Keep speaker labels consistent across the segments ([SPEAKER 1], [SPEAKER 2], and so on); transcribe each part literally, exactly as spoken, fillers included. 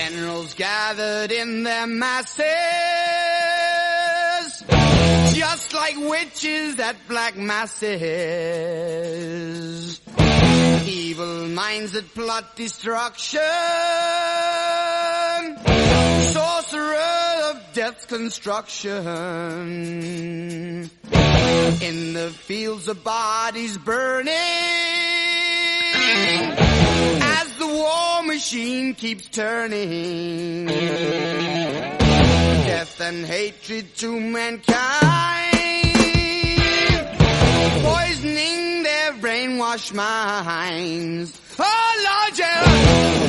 [SPEAKER 1] Generals gathered in their masses, just like witches at black masses. Evil minds that plot destruction, sorcerer of death's construction. In the fields of bodies burning, as the war machine keeps turning. Death and hatred to mankind, poisoning their brainwashed minds. Oh Lord, yeah.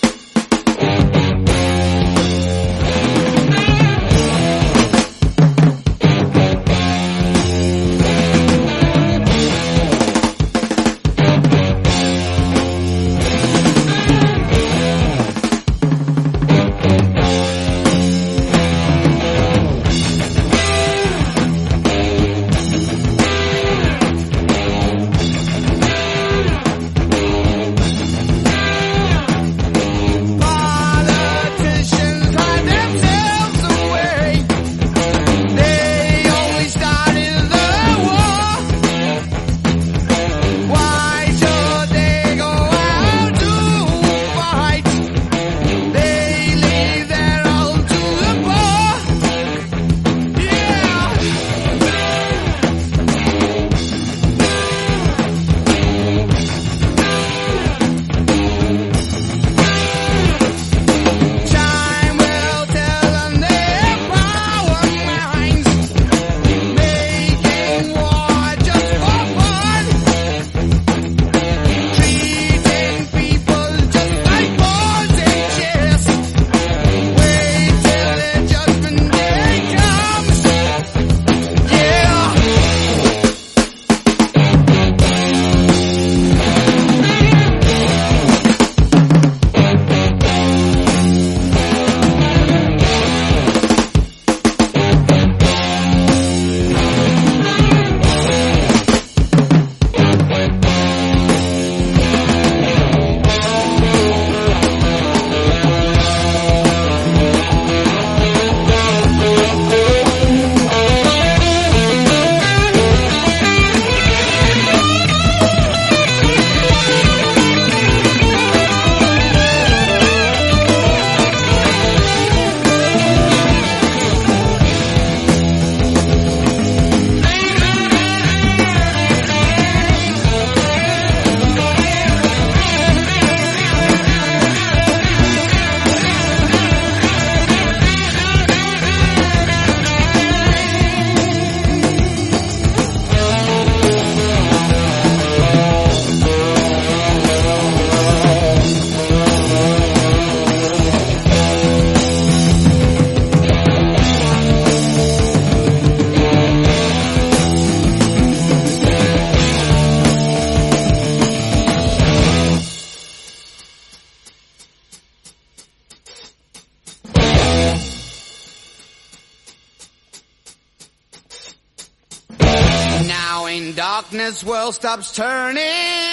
[SPEAKER 1] Darkness world stops turning,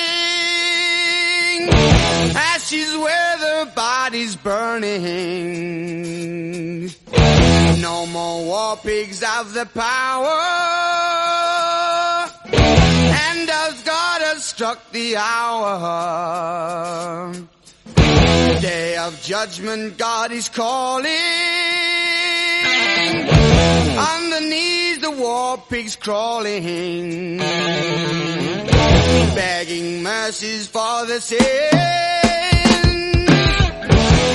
[SPEAKER 1] ashes where the body's burning. No more war pigs have the power, and as God has struck the hour, day of judgment God is calling. On the knees the war pigs crawling, begging mercies for the sins.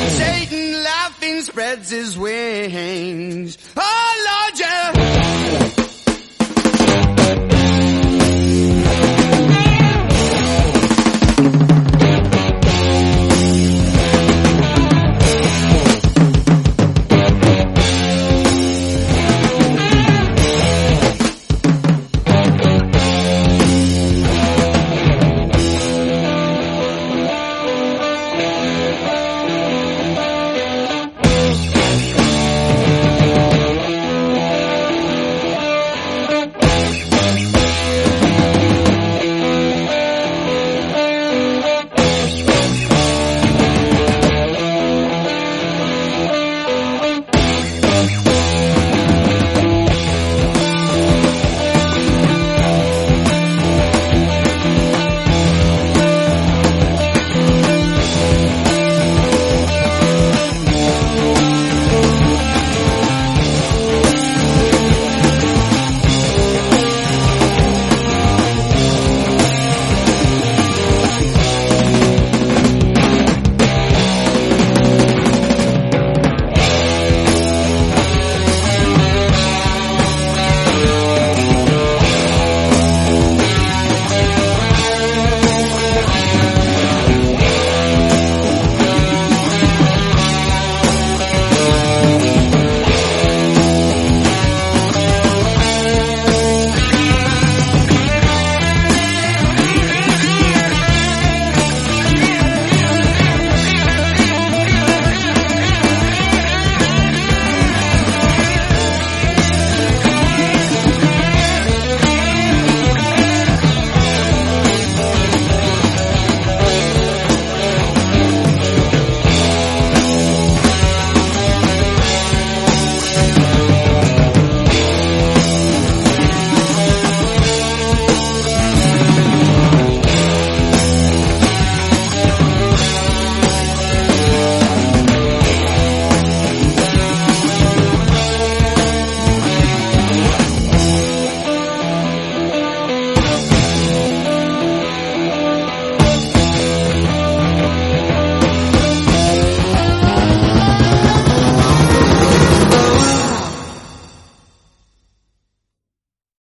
[SPEAKER 1] Satan laughing spreads his wings. Oh Lord, yeah.